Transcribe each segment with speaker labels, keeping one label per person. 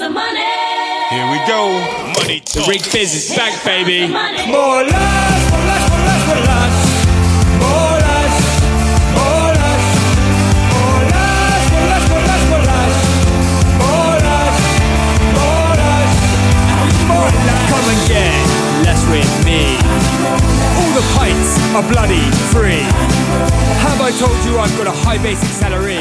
Speaker 1: the money.
Speaker 2: Here we go. Money talk.
Speaker 3: The Rig Biz is back, baby.
Speaker 4: More lash, more lash, more lash, more lash. More lash, more lash. More lash, more lash, more lash, more lash. More lash, more lash, more lash.
Speaker 3: Come and get less with me. All the pints are bloody free. Have I told you I've got a high basic salary?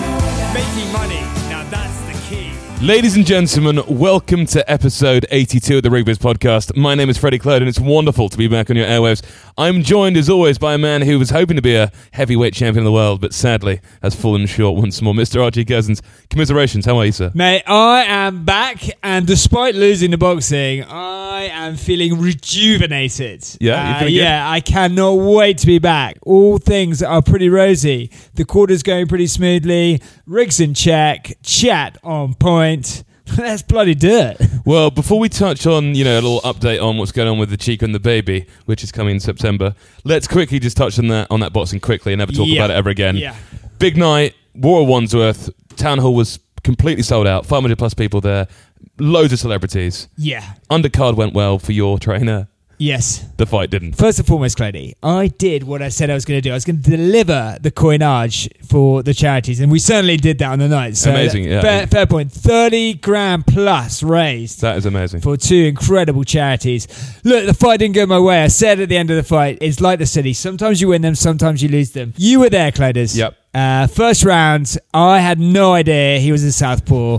Speaker 3: Making money, now that's the key.
Speaker 5: Ladies and gentlemen, welcome to episode 82 of the Rig Biz podcast. My name is Freddie Clode and it's wonderful to be back on your airwaves. I'm joined as always by a man who was hoping to be a heavyweight champion of the world, but sadly has fallen short once more. Mr. Archie Cousins, commiserations. How are you, sir?
Speaker 3: Mate, I am back, and despite losing the boxing, I am feeling rejuvenated.
Speaker 5: Yeah? You feeling good?
Speaker 3: Yeah, I cannot wait to be back. All things are pretty rosy. The quarter's going pretty smoothly. Rigs in check. Chat on point. Let's bloody do it.
Speaker 5: Well, before we touch on, a little update on what's going on with the Chica and the Baby, which is coming in September, let's quickly just touch on that boxing quickly and never talk about it ever again.
Speaker 3: Yeah.
Speaker 5: Big night, War of Wandsworth, Town Hall was completely sold out, 500 plus people there, loads of celebrities.
Speaker 3: Yeah.
Speaker 5: Undercard went well for your trainer.
Speaker 3: Yes.
Speaker 5: The fight didn't.
Speaker 3: First and foremost, Clady, I did what I said I was going to do. I was going to deliver the coinage for the charities, and we certainly did that on the night. So
Speaker 5: amazing, yeah.
Speaker 3: Fair point. 30 grand plus raised.
Speaker 5: That is amazing.
Speaker 3: For two incredible charities. Look, the fight didn't go my way. I said at the end of the fight, it's like the city. Sometimes you win them, sometimes you lose them. You were there, Claders.
Speaker 5: Yep.
Speaker 3: First round, I had no idea he was a southpaw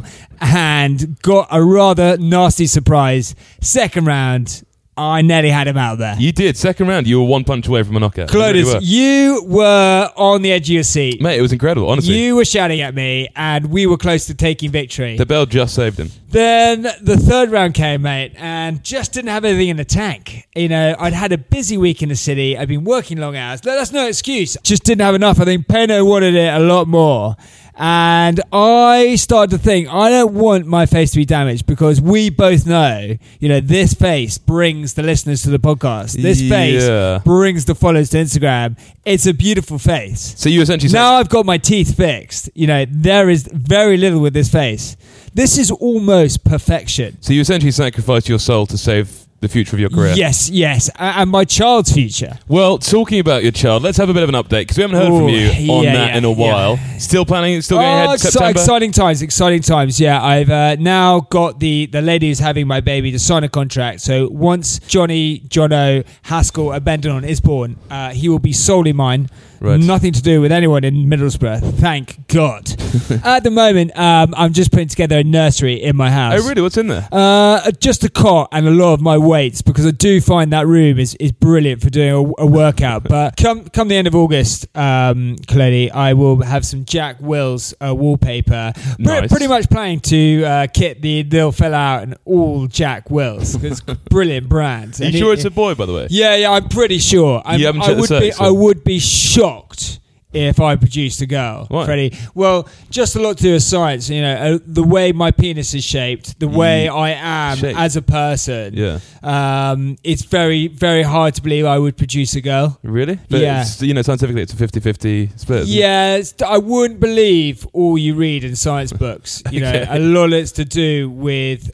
Speaker 3: and got a rather nasty surprise. Second round, I nearly had him out there.
Speaker 5: You did. Second round, you were one punch away from a knockout.
Speaker 3: Clodus, you were on the edge of your seat.
Speaker 5: Mate, it was incredible, honestly.
Speaker 3: You were shouting at me, and we were close to taking victory.
Speaker 5: The bell just saved him.
Speaker 3: Then the third round came, mate, and just didn't have anything in the tank. I'd had a busy week in the city. I'd been working long hours. That's no excuse. Just didn't have enough. I think Peno wanted it a lot more. And I started to think, I don't want my face to be damaged because we both know, this face brings the listeners to the podcast. This face brings the followers to Instagram. It's a beautiful face.
Speaker 5: So you essentially said...
Speaker 3: Now I've got my teeth fixed. There is very little with this face. This is almost perfection.
Speaker 5: So you essentially sacrificed your soul to save the future of your career.
Speaker 3: Yes. And my child's future.
Speaker 5: Well, talking about your child, let's have a bit of an update because we haven't heard from you on that in a while. Still planning, still going ahead in September?
Speaker 3: Exciting times. Yeah, I've now got the lady who's having my baby to sign a contract. So once Jono Haskell Abendanon is born, he will be solely mine.
Speaker 5: Right.
Speaker 3: Nothing to do with anyone in Middlesbrough. Thank God. At the moment, I'm just putting together a nursery in my house.
Speaker 5: Oh, really? What's in there?
Speaker 3: Just a cot and a lot of my weights because I do find that room is brilliant for doing a workout. But come the end of August, Clady, I will have some Jack Wills wallpaper.
Speaker 5: Nice.
Speaker 3: Pretty much planning to kit the little fella out in all Jack Wills. It's a brilliant brand.
Speaker 5: Are you sure it's a boy, by the way?
Speaker 3: Yeah, I'm pretty sure.
Speaker 5: You haven't checked the sex,
Speaker 3: I would be shocked if I produced a girl,
Speaker 5: Why?
Speaker 3: Freddie. Well, just a lot to do with science. The way my penis is shaped, the way I am
Speaker 5: Shaped.
Speaker 3: as a person.
Speaker 5: Yeah.
Speaker 3: It's very, very hard to believe I would produce a girl.
Speaker 5: Really? But
Speaker 3: Yeah.
Speaker 5: Scientifically it's a 50-50 split. Isn't it?
Speaker 3: Yeah, I wouldn't believe all you read in science books.
Speaker 5: Okay.
Speaker 3: A lot of it's to do with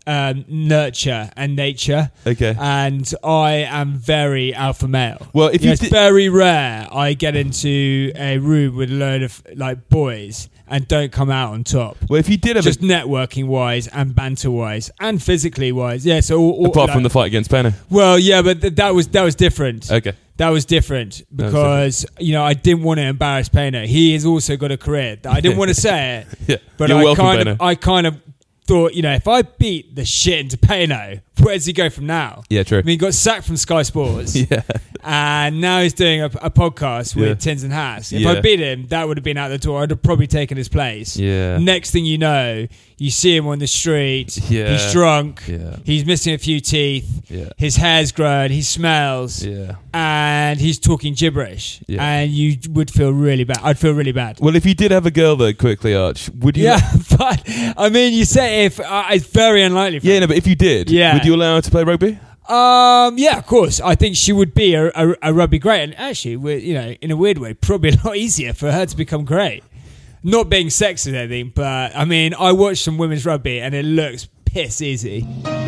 Speaker 3: nurture and nature.
Speaker 5: Okay.
Speaker 3: And I am very alpha male.
Speaker 5: Well, if
Speaker 3: it's very rare I get into a room with a load of boys and don't come out on top.
Speaker 5: Well, if you did have
Speaker 3: just networking wise and banter wise and physically wise, yeah. So
Speaker 5: apart from the fight against Pena.
Speaker 3: Well, yeah, but that was different.
Speaker 5: Okay.
Speaker 3: That was different because I didn't want to embarrass Pena. He has also got a career. I didn't want to say it.
Speaker 5: Yeah.
Speaker 3: But
Speaker 5: You're welcome, Pena.
Speaker 3: I kind of thought, if I beat the shit into Peno, where does he go from now?
Speaker 5: Yeah, true.
Speaker 3: I mean, he got sacked from Sky Sports.
Speaker 5: Yeah.
Speaker 3: And now he's doing a podcast with Tins and Hats. If I beat him, that would have been out the door. I'd have probably taken his place.
Speaker 5: Yeah.
Speaker 3: Next thing you know, you see him on the street.
Speaker 5: Yeah.
Speaker 3: He's drunk.
Speaker 5: Yeah.
Speaker 3: He's missing a few teeth.
Speaker 5: Yeah.
Speaker 3: His hair's grown. He smells.
Speaker 5: Yeah.
Speaker 3: And he's talking gibberish.
Speaker 5: Yeah.
Speaker 3: And you would feel really bad. I'd feel really bad.
Speaker 5: Well, if you did have a girl though, quickly, Arch, would you...
Speaker 3: Yeah, but I mean, you say if it's very unlikely.
Speaker 5: Yeah, no, but if you did, would you allow her to play rugby?
Speaker 3: Yeah, of course. I think she would be a rugby great, and actually, in a weird way, probably a lot easier for her to become great. Not being sexist or anything, but I mean, I watched some women's rugby, and it looks piss easy.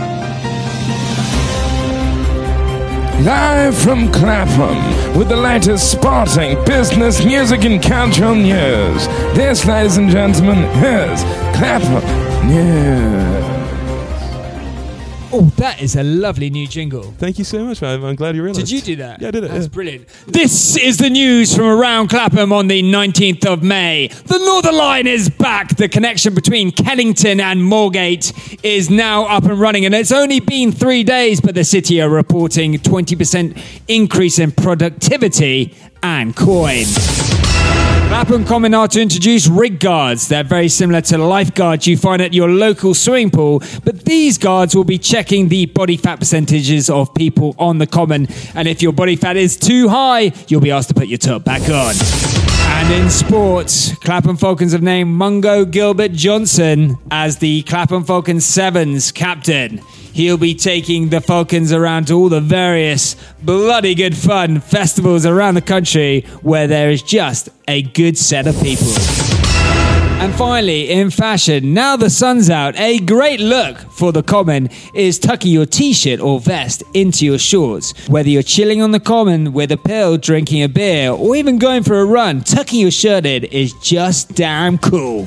Speaker 1: Live from Clapham with the latest sporting, business, music and cultural news. This, ladies and gentlemen, is Clapham News.
Speaker 3: Oh, that is a lovely new jingle.
Speaker 5: Thank you so much, man. I'm glad you realised.
Speaker 3: Did you do that?
Speaker 5: Yeah, I did it.
Speaker 3: That's
Speaker 5: yeah.
Speaker 3: brilliant. This is the news from around Clapham on the 19th of May. The Northern Line is back. The connection between Kennington and Moorgate is now up and running. And it's only been 3 days, but the city are reporting 20% increase in productivity and coin. Clapham Common are to introduce rig guards. They're very similar to the lifeguards you find at your local swimming pool, but these guards will be checking the body fat percentages of people on the common, and if your body fat is too high, you'll be asked to put your top back on. And in sports, Clapham Falcons have named Mungo Gilbert Johnson as the Clapham Falcons Sevens captain. He'll be taking the Falcons around to all the various bloody good fun festivals around the country where there is just a good set of people. And finally, in fashion, now the sun's out, a great look for the common is tucking your t-shirt or vest into your shorts. Whether you're chilling on the common with a pill, drinking a beer, or even going for a run, tucking your shirt in is just damn cool.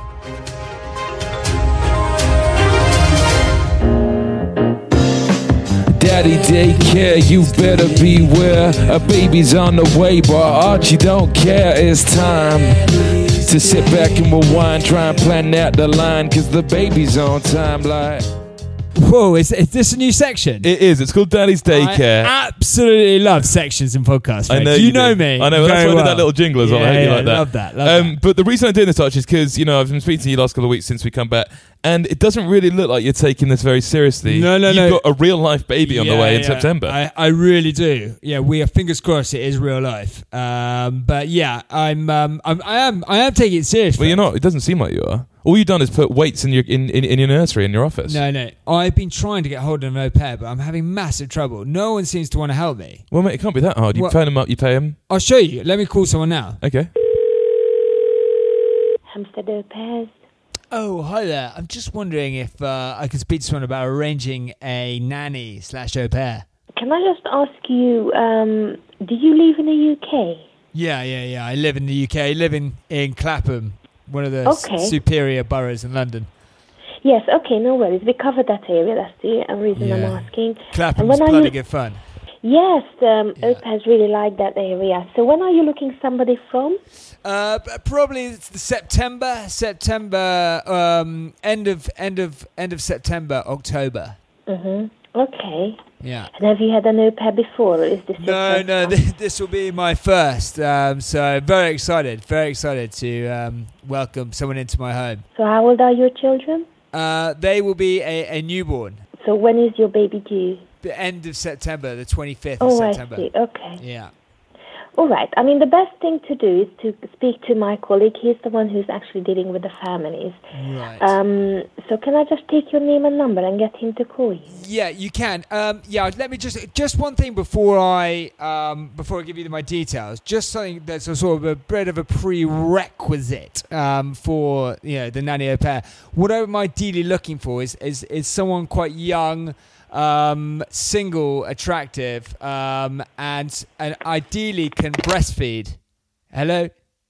Speaker 1: Daddy daycare, you better beware. A baby's on the way, but Archie don't care. It's time to sit back and rewind, try and plan out the line, cause the baby's on time like...
Speaker 3: Whoa, is this a new section?
Speaker 5: It is. It's called Daddy's Daycare.
Speaker 3: I absolutely love sections in podcasts.
Speaker 5: I know
Speaker 3: you know me.
Speaker 5: I know. That's why I did that little jingle as well. I hope you like that.
Speaker 3: Love that.
Speaker 5: But the reason I'm doing this, Archie, is because I've been speaking to you the last couple of weeks since we come back, and it doesn't really look like you're taking this very seriously.
Speaker 3: No.
Speaker 5: You've got a real life baby on the way in September.
Speaker 3: I really do. Yeah, we are fingers crossed it is real life. But yeah, I am taking it seriously.
Speaker 5: Well, you're not. It doesn't seem like you are. All you've done is put weights in your nursery in your office.
Speaker 3: No. I've been trying to get hold of an au pair, but I'm having massive trouble. No one seems to want to help me.
Speaker 5: Well, mate, it can't be that hard. You phone them up, you pay them.
Speaker 3: I'll show you. Let me call someone now.
Speaker 5: Okay.
Speaker 6: Hampstead Au Pairs.
Speaker 3: Oh, hi there. I'm just wondering if I could speak to someone about arranging a nanny/au pair.
Speaker 6: Can I just ask you, do you live in the UK?
Speaker 3: Yeah. I live in the UK. I live in Clapham, one of the superior boroughs in London.
Speaker 6: Yes, okay, no worries. We covered that area. That's the reason I'm asking.
Speaker 3: Clapham's bloody good fun.
Speaker 6: Yes, Au Pairs really like that area. So when are you looking somebody from?
Speaker 3: Probably it's the September, end of September, October.
Speaker 6: Okay.
Speaker 3: Yeah.
Speaker 6: And have you had an au pair before, or is this your first
Speaker 3: No.
Speaker 6: time?
Speaker 3: This will be my first. So very excited to welcome someone into my home.
Speaker 6: So how old are your children?
Speaker 3: They will be a newborn.
Speaker 6: So when is your baby due?
Speaker 3: The end of September, the 25th of September.
Speaker 6: I see. Okay.
Speaker 3: Yeah.
Speaker 6: All right. I mean, the best thing to do is to speak to my colleague. He's the one who's actually dealing with the families.
Speaker 3: Right.
Speaker 6: So can I just take your name and number and get him to call you?
Speaker 3: Yeah, you can. Let me just one thing before I give you my details. Just something that's a sort of a bit of a prerequisite for the nanny au pair. What I'm ideally looking for is someone quite young, single, attractive, and ideally can breastfeed. Hello.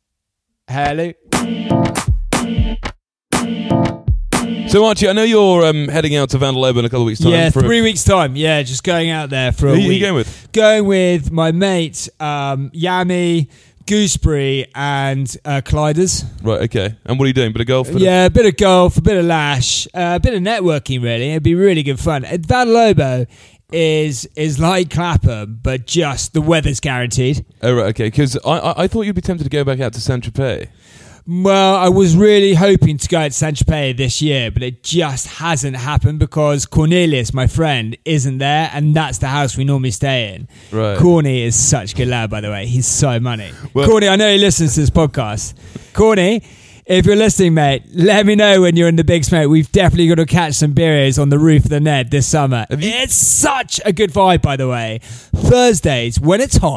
Speaker 5: So Archie, I know you're heading out to Vandaloba in a couple of weeks' time.
Speaker 3: Yeah, 3 weeks' time. Yeah, just going out there for a week.
Speaker 5: Who are you going with?
Speaker 3: Going with my mate, Yami, Gooseberry, and Clyders.
Speaker 5: Right, okay. And what are you doing? Bit of golf?
Speaker 3: A bit of golf, a bit of lash, a bit of networking, really. It'd be really good fun. Vandaloba is like Clapham, but just the weather's guaranteed.
Speaker 5: Oh, right, okay. Because I thought you'd be tempted to go back out to Saint-Tropez.
Speaker 3: Well, I was really hoping to go out to Saint-Tropez this year, but it just hasn't happened because Cornelius, my friend, isn't there, and that's the house we normally stay in.
Speaker 5: Right.
Speaker 3: Corny is such a good lad, by the way. He's so money.
Speaker 5: Well,
Speaker 3: Corny, I know he listens to this podcast. Corny, if you're listening, mate, let me know when you're in the big smoke. We've definitely got to catch some beers on the roof of the Ned this summer. It's such a good vibe, by the way. Thursdays, when it's hot,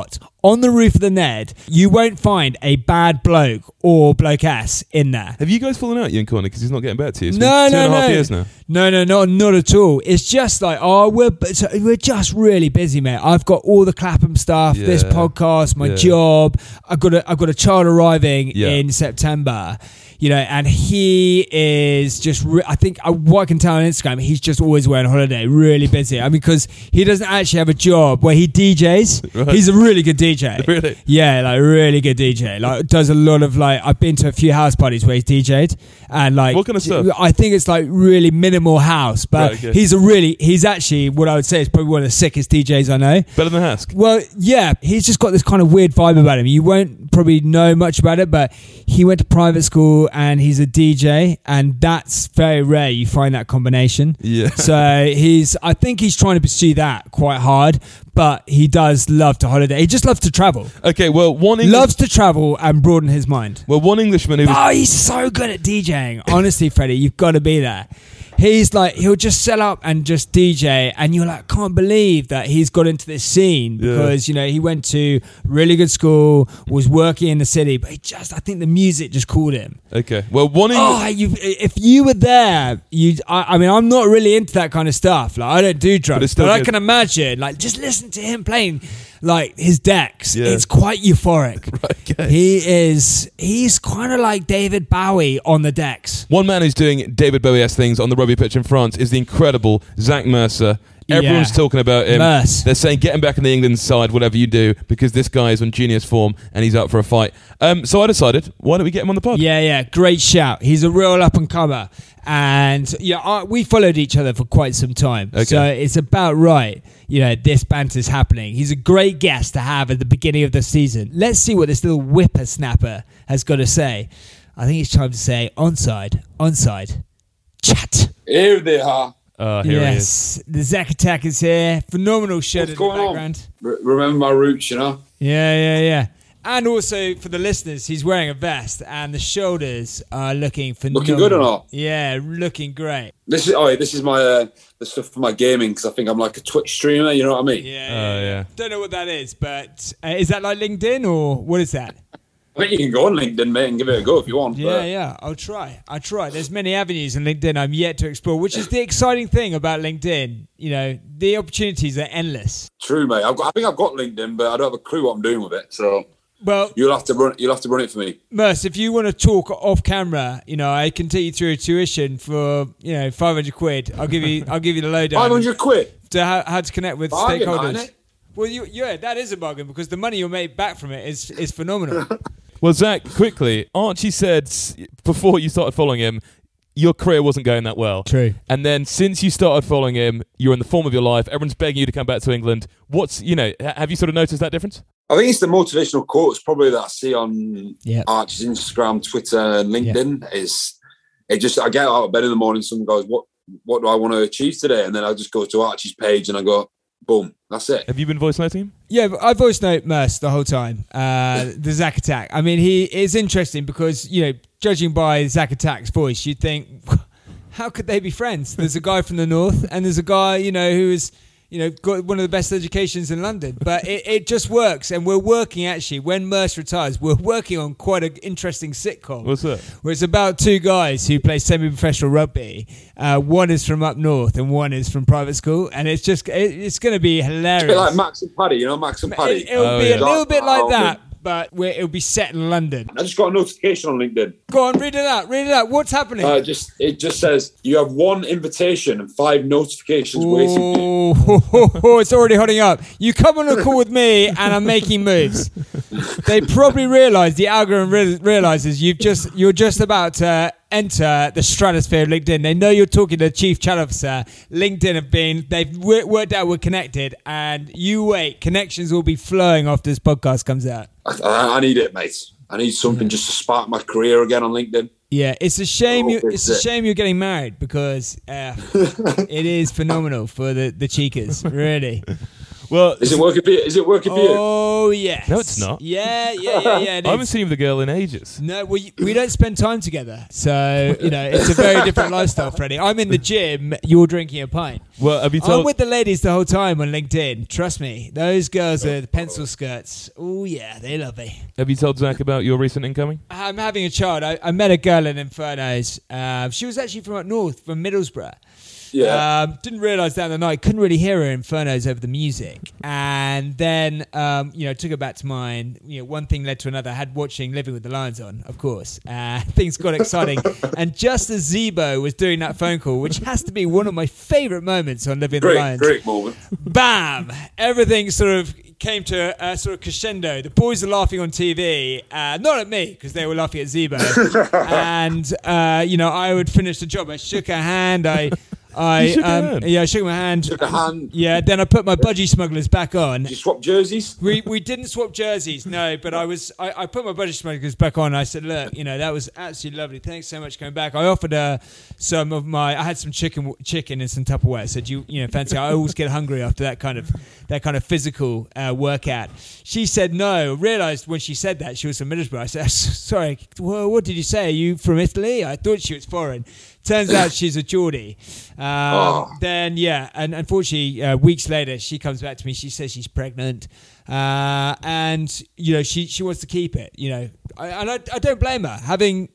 Speaker 3: on the roof of the Ned, you won't find a bad bloke or bloke-ass in there.
Speaker 5: Have you guys fallen out, you and Corny, because he's not getting back to you? It's
Speaker 3: No,
Speaker 5: been 2.5
Speaker 3: no.
Speaker 5: years now.
Speaker 3: No, not at all. It's just like, we're just really busy, mate. I've got all the Clapham stuff, this
Speaker 5: Yeah.
Speaker 3: podcast, my
Speaker 5: Yeah.
Speaker 3: job. I've got a child arriving
Speaker 5: Yeah.
Speaker 3: in September. You know, and he is just, I think, what I can tell on Instagram, he's just always away on holiday, really busy. I mean, because he doesn't actually have a job where he DJs.
Speaker 5: Right.
Speaker 3: He's a really good DJ.
Speaker 5: Really?
Speaker 3: Yeah, like really good DJ. Like does a lot of like, I've been to a few house parties where he's DJ'd and like.
Speaker 5: What kind of stuff?
Speaker 3: I think it's like really minimal house, but
Speaker 5: Right, okay.
Speaker 3: he's actually, what I would say is probably one of the sickest DJs I know.
Speaker 5: Better than Hask.
Speaker 3: Well, yeah, he's just got this kind of weird vibe about him. You won't probably know much about it, but he went to private school and he's a DJ, and that's very rare. You find that combination.
Speaker 5: Yeah.
Speaker 3: So I think he's trying to pursue that quite hard, but he does love to holiday. He just loves to travel.
Speaker 5: Okay, well,
Speaker 3: Loves to travel and broaden his mind.
Speaker 5: Well, one Englishman who was...
Speaker 3: Oh, he's so good at DJing. Honestly, Freddie, you've got to be there. He's like, he'll just set up and just DJ, and you're like, can't believe that he's got into this scene because, you know, he went to really good school, was working in the city, but I think the music just called him.
Speaker 5: Okay, well, one Englishman...
Speaker 3: If you were there, I mean, I'm not really into that kind of stuff. Like, I don't do drugs,
Speaker 5: still
Speaker 3: but I
Speaker 5: good.
Speaker 3: can imagine, like, just listen to him playing, like, his decks.
Speaker 5: Yeah.
Speaker 3: It's quite euphoric.
Speaker 5: Right, okay.
Speaker 3: He's kind of like David Bowie on the decks.
Speaker 5: One man who's doing David Bowie-esque things on the rugby pitch in France is the incredible Zach Mercer. Everyone's
Speaker 3: Yeah.
Speaker 5: talking about him.
Speaker 3: Merce.
Speaker 5: They're saying get him back in the England side, whatever you do, because this guy is on genius form and he's up for a fight. So I decided, why don't we get him on the pod?
Speaker 3: Yeah, great shout. He's a real up-and-comer. And we followed each other for quite some time.
Speaker 5: Okay.
Speaker 3: So it's about right, you know, this banter's happening. He's a great guest to have at the beginning of the season. Let's see what this little whippersnapper has got to say. I think it's time to say onside, chat.
Speaker 7: Here they are.
Speaker 5: Here he is.
Speaker 3: Yes, the Zack Attack is here. Phenomenal shirt
Speaker 7: What's
Speaker 3: in the
Speaker 7: going on?
Speaker 3: background.
Speaker 7: Remember my roots, you know?
Speaker 3: Yeah. And also for the listeners, he's wearing a vest, and the shoulders are looking phenomenal.
Speaker 7: Looking good or not?
Speaker 3: Yeah, looking great.
Speaker 7: This is my the stuff for my gaming because I think I'm like a Twitch streamer. You know what I mean?
Speaker 3: Yeah. Don't know what that is, but is that like LinkedIn or what is that?
Speaker 7: I think you can go on LinkedIn, mate, and give it a go if you want.
Speaker 3: Yeah. I'll try. There's many avenues in LinkedIn I'm yet to explore, which is the exciting thing about LinkedIn. You know, the opportunities are endless.
Speaker 7: True, mate. I think I've got LinkedIn, but I don't have a clue what I'm doing with it. So
Speaker 3: Well,
Speaker 7: you'll have to run it for me.
Speaker 3: Merce, if you want to talk off camera, you know, I can take you through a tuition for, you know, 500 quid. I'll give you the lowdown.
Speaker 7: 500 quid.
Speaker 3: To how to connect with
Speaker 7: Bargain,
Speaker 3: stakeholders.
Speaker 7: ain't it?
Speaker 3: Well, that is a bargain because the money you'll make back from it is phenomenal.
Speaker 5: Well, Zach, quickly, Archie said before you started following him, your career wasn't going that well.
Speaker 3: True.
Speaker 5: And then since you started following him, you're in the form of your life. Everyone's begging you to come back to England. Have you sort of noticed that difference?
Speaker 7: I think it's the motivational quotes probably that I see on
Speaker 3: Yep.
Speaker 7: Archie's Instagram, Twitter, and LinkedIn. I get out of bed in the morning, someone goes, what do I want to achieve today? And then I just go to Archie's page and I go, boom, that's it.
Speaker 5: Have you been voice noting him?
Speaker 3: Yeah, but I voice note Merce the whole time. The Zack Attack. I mean, it's interesting because, you know, judging by Zack Attack's voice, you'd think, how could they be friends? There's a guy from the north and there's a guy, you know, who is, you know, got one of the best educations in London. But it just works. And we're working, actually, when Merce retires, we're working on quite an interesting sitcom.
Speaker 5: What's that?
Speaker 3: Where it's about two guys who play semi-professional rugby. One is from up north and one is from private school. And it's just, it's going to be hilarious.
Speaker 7: It's a bit like Max and Paddy, you know, Max and Paddy.
Speaker 3: It'll be
Speaker 5: yeah.
Speaker 3: a little bit like that, but it'll be set in London.
Speaker 7: I just got a notification on LinkedIn.
Speaker 3: Go on, read it out. What's happening?
Speaker 7: It just says you have 1 invitation and 5 notifications waiting for you.
Speaker 3: Oh, it's already hotting up. You come on a call with me and I'm making moves. They probably realise, the algorithm realises you're just about to enter the stratosphere of LinkedIn. They know you're talking to the chief chat officer. LinkedIn they've worked out we're connected, and you wait, connections will be flowing after this podcast comes out.
Speaker 7: I need it, mate. I need something just to spark my career again on LinkedIn.
Speaker 3: Yeah, it's a shame.
Speaker 7: Oh,
Speaker 3: It's a shame you're getting married because it is phenomenal for the cheekers, really.
Speaker 5: Well,
Speaker 7: Is it working for you? Is it working for you?
Speaker 3: Oh, yes.
Speaker 5: No, it's not.
Speaker 3: Yeah. It
Speaker 5: I haven't
Speaker 3: is.
Speaker 5: seen you with a girl in ages.
Speaker 3: No, we don't spend time together. So, it's a very different lifestyle, Freddie. I'm in the gym, you're drinking a pint.
Speaker 5: Well, have you
Speaker 3: I'm
Speaker 5: told?
Speaker 3: with the ladies the whole time on LinkedIn. Trust me. Those girls with pencil skirts. Oh, yeah, they love me.
Speaker 5: Have you told Zach about your recent incoming?
Speaker 3: I'm having a child. I met a girl in Infernos. She was actually from up north, from Middlesbrough.
Speaker 7: Yeah.
Speaker 3: Didn't realise that the night. Couldn't really hear her Infernos over the music. And then, took her back to mine. One thing led to another. I had watching Living with the Lions on, of course. Things got exciting. And just as Zebo was doing that phone call, which has to be one of my favourite moments on Living with the Lions.
Speaker 7: Great moment.
Speaker 3: Bam! Everything sort of came to a sort of crescendo. The boys are laughing on TV, not at me because they were laughing at Zebo. And I would finish the job. I shook her hand. I shook my hand.
Speaker 7: Shook a hand.
Speaker 3: Yeah, then I put my budgie smugglers back on.
Speaker 7: Did you swap jerseys?
Speaker 3: We didn't swap jerseys, no, but I put my budgie smugglers back on. I said, look, that was absolutely lovely. Thanks so much for coming back. I offered her I had some chicken and some Tupperware. I said, fancy? I always get hungry after that kind of physical workout. She said no. Realised when she said that she was from Middlesbrough. I said, sorry, what did you say? Are you from Italy? I thought she was foreign. Turns out she's a Geordie. Then, and unfortunately, weeks later, she comes back to me. She says she's pregnant. And, she wants to keep it, I don't blame her. Having,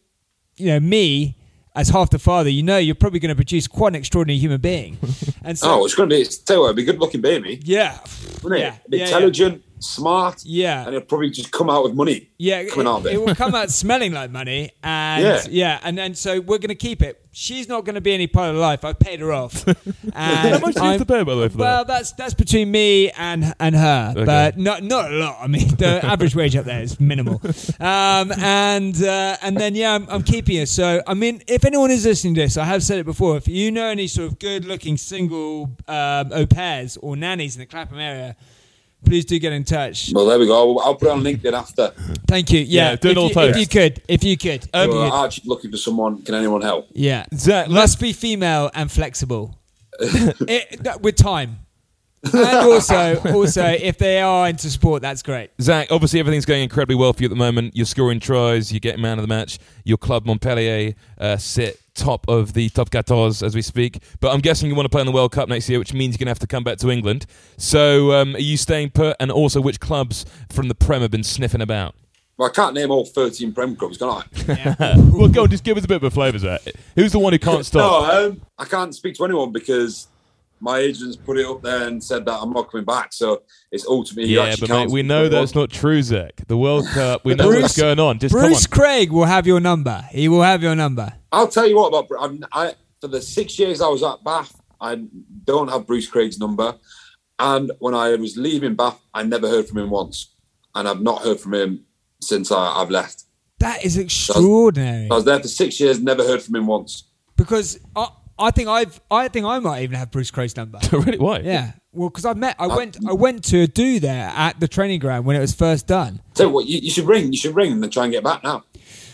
Speaker 3: me as half the father, you're probably going to produce quite an extraordinary human being. And so,
Speaker 7: it's going to be, tell you what, it'll be a good-looking baby.
Speaker 3: Yeah.
Speaker 7: Wouldn't it? Intelligent, smart.
Speaker 3: Yeah.
Speaker 7: And it'll probably just come out with money.
Speaker 3: Yeah, it will come out smelling like money. And and so we're going to keep it. She's not going to be any part of life. I've paid her off. And
Speaker 5: how much do you have to pay, by the way, for that?
Speaker 3: Well, that's between me and her,
Speaker 5: Okay.
Speaker 3: but not a lot. I mean, the average wage up there is minimal. And then I'm keeping her. So I mean, if anyone is listening to this, I have said it before. If you know any sort of good-looking single au pairs or nannies in the Clapham area, please do get in touch.
Speaker 7: Well, there we go. I'll put it on LinkedIn after.
Speaker 3: Thank you. Yeah,
Speaker 5: do it all post.
Speaker 3: If you could.
Speaker 7: Archie's looking for someone. Can anyone help?
Speaker 3: Yeah.
Speaker 5: Zach,
Speaker 3: Must be female and flexible. With time. And also, if they are into sport, that's great.
Speaker 5: Zach, obviously everything's going incredibly well for you at the moment. You're scoring tries, you're getting man of the match. Your club, Montpellier, sit top of the top 14 as we speak. But I'm guessing you want to play in the World Cup next year, which means you're going to have to come back to England. So are you staying put? And also, which clubs from the Prem have been sniffing about?
Speaker 7: Well, I can't name all 13 Prem clubs, can I?
Speaker 3: Yeah.
Speaker 5: Well, go on, just give us a bit of a flavour, Zach. Who's the one who can't stop?
Speaker 7: No, I can't speak to anyone because my agents put it up there and said that I'm not coming back. So it's ultimately
Speaker 5: Yeah, but mate, we know that's not true, Zach. The World Cup, we know what's going on. Just
Speaker 3: Bruce
Speaker 5: come on.
Speaker 3: Craig will have your number. He will have your number.
Speaker 7: I'll tell you what about for the 6 years I was at Bath, I don't have Bruce Craig's number. And when I was leaving Bath, I never heard from him once. And I've not heard from him since I've left.
Speaker 3: That is extraordinary.
Speaker 7: I was there for 6 years, never heard from him once.
Speaker 3: Because I think I might even have Bruce Craig's number.
Speaker 5: Really? Why?
Speaker 3: Yeah. Well, because I went to do there at the training ground when it was first done.
Speaker 7: Tell you what, you should ring. You should ring and then try and get back now.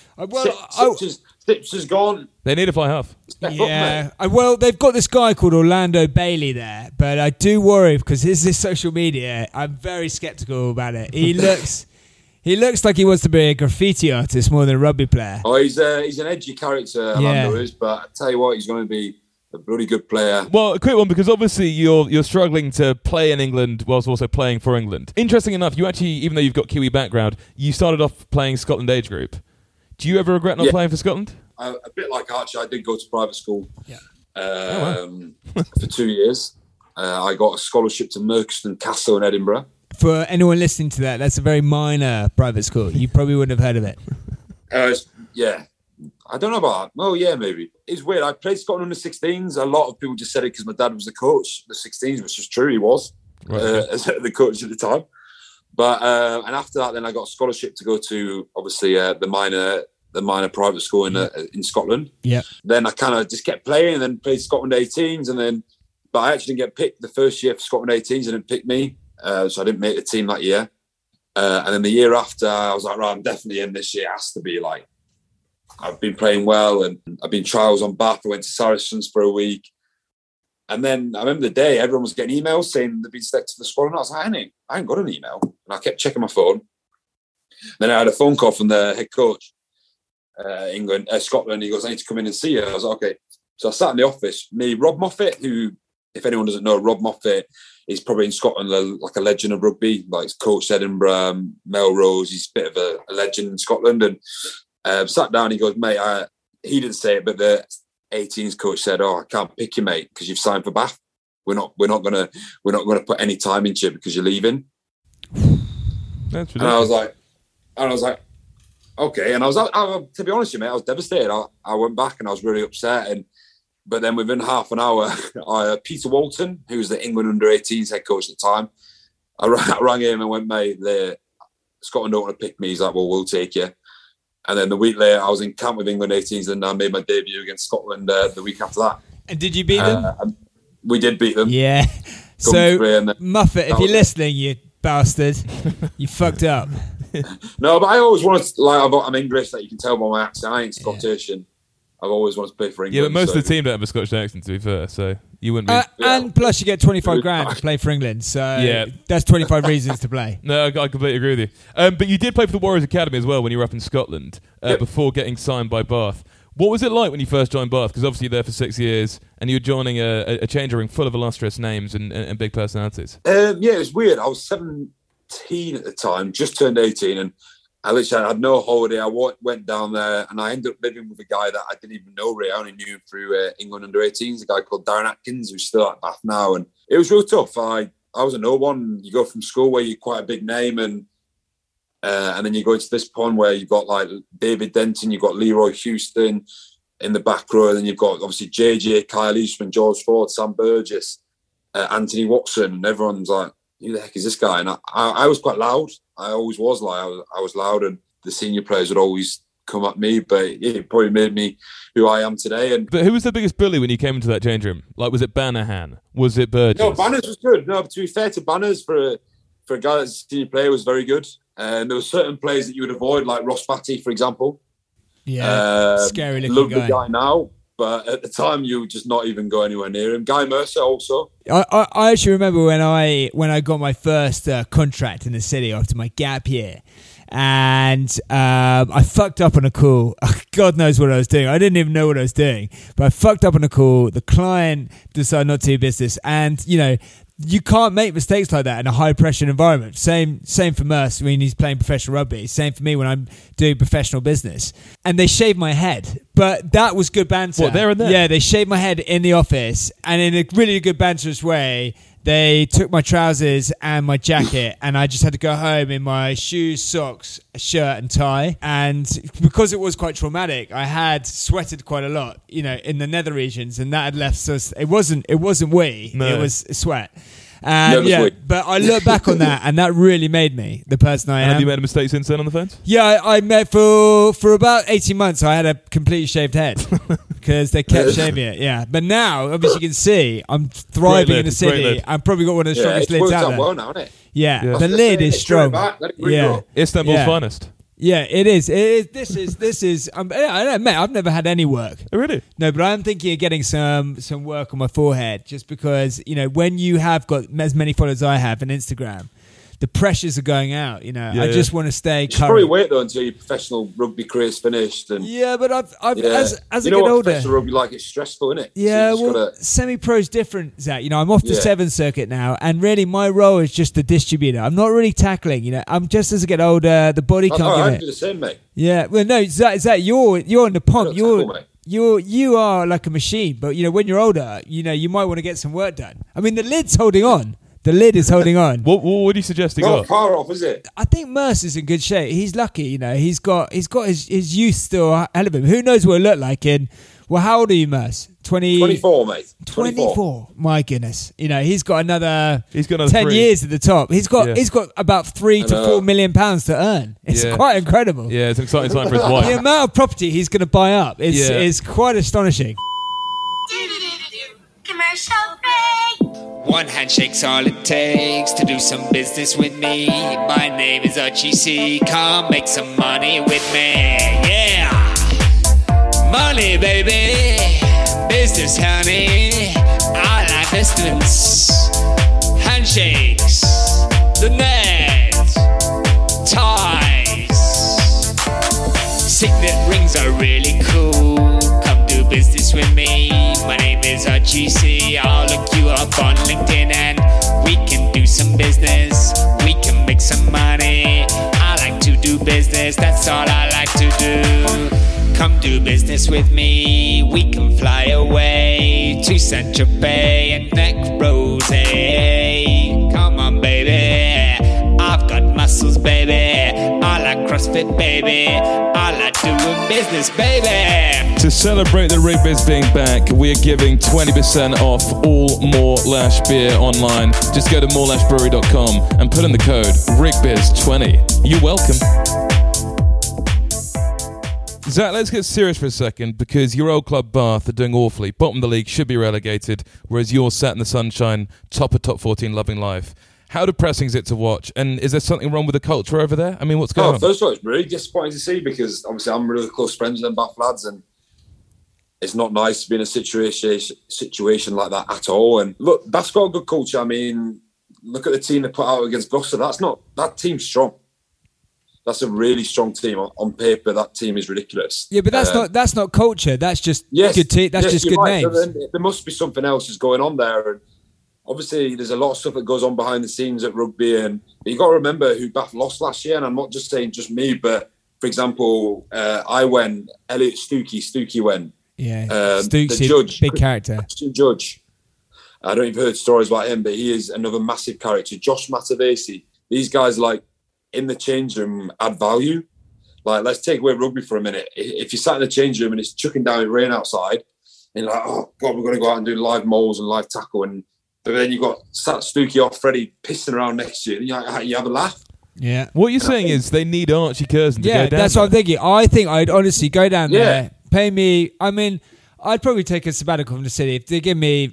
Speaker 7: Sips is gone.
Speaker 5: They need a fly half.
Speaker 3: Yeah. Well, they've got this guy called Orlando Bailey there, but I do worry because his social media. I'm very skeptical about it. He looks like he wants to be a graffiti artist more than a rugby player.
Speaker 7: Oh, he's an edgy character, Orlando is. But I tell you what, he's going to be a bloody good player.
Speaker 5: Well, a quick one, because obviously you're struggling to play in England whilst also playing for England. Interesting enough, you actually, even though you've got Kiwi background, you started off playing Scotland age group. Do you ever regret not playing for Scotland?
Speaker 7: A bit like Archie, I did go to private school
Speaker 5: for
Speaker 7: 2 years. I got a scholarship to Merkston Castle in Edinburgh.
Speaker 3: For anyone listening to that, that's a very minor private school. You probably wouldn't have heard of it.
Speaker 7: Yeah. I don't know about that. Oh, yeah, maybe. It's weird. I played Scotland under 16s. A lot of people just said it because my dad was the coach. The 16s, which is true, he was as the coach at the time. But and after that, then I got a scholarship to go to obviously the minor private school in Scotland.
Speaker 3: Yeah.
Speaker 7: Then I kind of just kept playing, and then played Scotland 18s, but I actually didn't get picked the first year for Scotland 18s. They didn't pick me, so I didn't make the team that year. And then the year after, I was like, right, I'm definitely in this year. It has to be like I've been playing well, and I've been trials on Bath. I went to Saracens for a week. And then I remember the day everyone was getting emails saying they'd been selected to the squad, and I was like, I ain't got an email. And I kept checking my phone. Then I had a phone call from the head coach, Scotland. He goes, I need to come in and see you. I was like, okay. So I sat in the office. Me, Rob Moffat, who, if anyone doesn't know, Rob Moffat is probably in Scotland like a legend of rugby. Like he's coached Edinburgh, Melrose. He's a bit of a legend in Scotland. And sat down. He goes, mate, he didn't say it, but the 18s coach said, "Oh, I can't pick you, mate, because you've signed for Bath. We're not gonna put any time into you because you're leaving."
Speaker 5: That's ridiculous.
Speaker 7: And I was like, okay. And to be honest with you, mate, I was devastated. I went back and I was really upset. But then within half an hour, Peter Walton, who was the England under-18s head coach at the time, I rang him and went, mate, Scotland don't want to pick me. He's like, well, we'll take you. And then the week later, I was in camp with England 18s, and I made my debut against Scotland the week after that.
Speaker 3: And did you beat them?
Speaker 7: We did beat them.
Speaker 3: Yeah. So, Muffet, if you're listening, you bastard, you fucked up.
Speaker 7: No, but I always wanted to, I'm English, that you can tell by my accent. I ain't Scottish, and I've always wanted to play for England.
Speaker 5: Yeah, but most of the team don't have a Scottish accent, to be fair, so you wouldn't be...
Speaker 3: And plus you get 25 grand to play for England, so that's 25 reasons to play.
Speaker 5: No, I completely agree with you. But you did play for the Warriors Academy as well when you were up in Scotland, before getting signed by Bath. What was it like when you first joined Bath? Because obviously you're there for 6 years, and you were joining a changing room full of illustrious names and big personalities.
Speaker 7: Yeah, it was weird. I was 17 at the time, just turned 18, and I literally had no holiday. I went down there, and I ended up living with a guy that I didn't even know really. I only knew him through England under-18s, a guy called Darren Atkins, who's still at Bath now. And it was real tough. I was a no one. You go from school where you're quite a big name, and then you go into this pond where you've got like David Denton, you've got Leroy Houston in the back row, and then you've got obviously JJ, Kyle Eastman, George Ford, Sam Burgess, Anthony Watson, and everyone's like, who the heck is this guy? And I was quite loud. I always was I was loud, and the senior players would always come at me, but it probably made me who I am today. But
Speaker 5: who was the biggest bully when you came into that change room? Like, was it Banahan? Was it Burgess?
Speaker 7: No, Banners was good. No, to be fair to Banners, for a guy that's a senior player, was very good. And there were certain players that you would avoid, like Ross Batty, for example.
Speaker 3: Yeah, scary looking
Speaker 7: love
Speaker 3: guy.
Speaker 7: the guy now, but at the time you would just not even go anywhere near him. Guy Mercer also.
Speaker 3: I actually remember when I got my first contract in the city after my gap year, and I fucked up on a call. God knows what I was doing. I didn't even know what I was doing, but I fucked up on a call. The client decided not to do business, and you can't make mistakes like that in a high-pressure environment. Same for Merce when he's playing professional rugby. Same for me when I'm doing professional business. And they shaved my head. But that was good banter.
Speaker 5: What, there and there?
Speaker 3: Yeah, they shaved my head in the office. And in a really good banterous way, they took my trousers and my jacket, and I just had to go home in my shoes, socks, shirt and tie. And because it was quite traumatic, I had sweated quite a lot, in the nether regions, and that had left us. It wasn't wee,
Speaker 5: no.
Speaker 3: It was sweat. But I look back on that, and that really made me the person I am.
Speaker 5: Have you made a mistake since then on the fence?
Speaker 3: Yeah, I met for about 18 months. I had a completely shaved head because they kept shaving it. Yeah, but now obviously you can see I'm thriving in the city. I've probably got one of the strongest lids out there.
Speaker 7: Well now, isn't it?
Speaker 3: Yeah, the lid is strong.
Speaker 5: Istanbul's finest.
Speaker 3: Yeah, it is. This is. I don't know, mate. I've never had any work.
Speaker 5: Oh, really?
Speaker 3: No, but I'm thinking of getting some work on my forehead, just because when you have got as many followers as I have on Instagram, the pressures are going out. I just want to stay
Speaker 7: you
Speaker 3: current.
Speaker 7: should probably wait though until your professional rugby career is finished. And
Speaker 3: but I've as I get older,
Speaker 7: professional rugby it's stressful, isn't it?
Speaker 3: Yeah, so semi-pro is different, Zach. I'm off the 7 circuit now, and really my role is just the distributor. I'm not really tackling. I'm just as I get older, the body can't give it.
Speaker 7: I do the same, mate.
Speaker 3: Yeah, well, no, Zach, you're in the pump.
Speaker 7: Tackle,
Speaker 3: You are like a machine, but when you're older, you might want to get some work done. I mean, the lid's holding on. The lid is holding on.
Speaker 5: What do you suggest he
Speaker 7: got?
Speaker 5: Not
Speaker 7: far off, is it?
Speaker 3: I think Mercer's in good shape. He's lucky, He's got his youth still ahead of him. Who knows what he'll look like in? Well, how old are you, Merce?
Speaker 7: 24, mate.
Speaker 3: 24. My goodness. He's got another 10
Speaker 5: 3
Speaker 3: years at the top. He's got about £3 to £4 million to earn. It's quite incredible.
Speaker 5: Yeah, it's an exciting time for his wife.
Speaker 3: The amount of property he's going to buy up is quite astonishing.
Speaker 8: Commercial break. One handshake's all it takes to do some business with me. My name is Archie C. Come make some money with me. Yeah. Money, baby. Business, honey. All I distance, handshakes, the net, ties. Signet rings are really cool. Come do business with me. My name is Archie C. I'll look you up on LinkedIn and we can do some business. We can make some money. I like to do business, that's all I like to do. Come do business with me. We can fly away to Saint-Tropez and Necrose. Come on, baby. I've got muscles, baby. I like CrossFit, baby. I like doing business, baby.
Speaker 5: To celebrate the Rigbiz being back, we are giving 20% off all More Lash beer online. Just go to morelashbrewery.com and put in the code RigBiz20. You're welcome. Zach, let's get serious for a second, because your old club Bath are doing awfully. Bottom of the league, should be relegated, whereas you're sat in the sunshine, top of top 14, loving life. How depressing is it to watch? And is there something wrong with the culture over there? I mean, what's going on?
Speaker 7: First of all, it's really disappointing to see, because obviously I'm really close friends with them Bath lads, and it's not nice to be in a situation like that at all. And look, Bath's got a good culture. I mean, look at the team they put out against Gloucester. That team's strong. That's a really strong team. On paper, that team is ridiculous.
Speaker 3: Yeah, but that's not culture. That's just good team. That's just good
Speaker 7: right.
Speaker 3: names.
Speaker 7: So there must be something else is going on there. And obviously, there's a lot of stuff that goes on behind the scenes at rugby. And you've got to remember who Bath lost last year. And I'm not just saying just me, but for example, I went, Elliot Stookie went.
Speaker 3: Yeah,
Speaker 7: the judge,
Speaker 3: big character.
Speaker 7: Christian Judge. I don't know if you've heard stories about him, but he is another massive character. Josh Matavesi. These guys, like, in the change room, add value. Like, let's take away rugby for a minute. If you sat in the change room and it's chucking down with rain outside, and you're like, oh God, we're going to go out and do live moles and live tackle, but then you've got sat Stookie off Freddie pissing around next to you, and you have a laugh.
Speaker 3: Yeah.
Speaker 5: What you're saying is they need Archie Curzon to go down.
Speaker 3: Yeah, that's what I'm thinking. I think I'd honestly go down there, pay me. I mean, I'd probably take a sabbatical from the city. If they give me